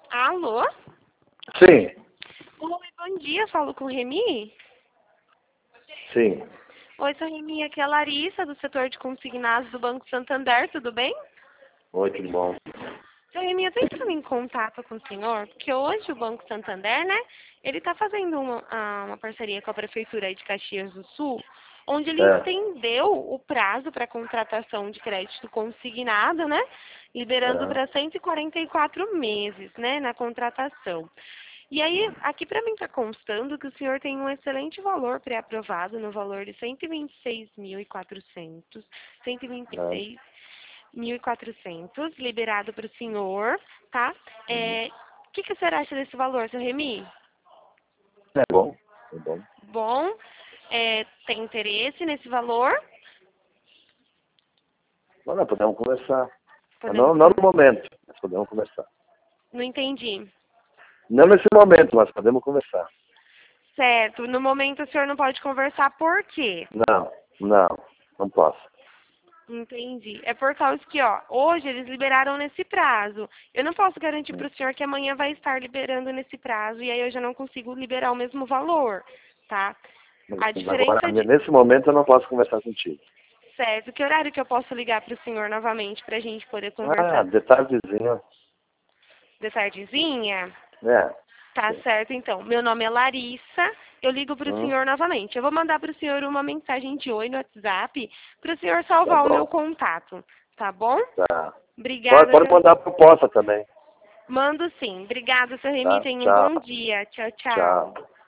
Alô? Sim, Oi, bom dia, falo com o Remy? sim. Oi, sou Remy, aqui é a Larissa, do setor de consignados do Banco Santander, tudo bem? Oi, tudo bom? Seu Remy, eu tô entrando em contato com o senhor, porque hoje o Banco Santander, né, ele está fazendo uma parceria com a Prefeitura aí de Caxias do Sul, onde ele É, estendeu o prazo para contratação de crédito consignado, né, liberando é, para 144 meses, né, na contratação. E aí, aqui para mim está constando que o senhor tem um excelente valor pré-aprovado no valor de 126.400, é. 126.400 liberado para o senhor, tá? Uhum. O que o senhor acha desse valor, seu Remy? É bom, é bom. Bom, tem interesse nesse valor? Mas nós podemos conversar. Mas Podemos não no conversar. momento, mas podemos conversar. Não entendi. Não nesse momento, mas podemos conversar. Certo, no momento o senhor não pode conversar por quê? Não, não posso. Entendi. É por causa que, ó, hoje eles liberaram nesse prazo. Eu não posso garantir para o senhor que amanhã vai estar liberando nesse prazo e aí eu já não consigo liberar o mesmo valor, tá? A Mas agora, diferença de... nesse momento, eu não posso conversar contigo. Certo, que horário que eu posso ligar para o senhor novamente para a gente poder Ah, conversar? de tardezinha. De tardezinha? É, Tá sim. certo, então. Meu nome é Larissa. Eu ligo para o Hum, senhor novamente. Eu vou mandar para o senhor uma mensagem de oi no WhatsApp para o senhor tá salvar o meu bom, contato. Tá bom? tá. Obrigada, Pode seu... mandar proposta também. Mando sim. Obrigada, seu Remy. Tá, Tenha um tchau, bom dia. Tchau, tchau. tchau.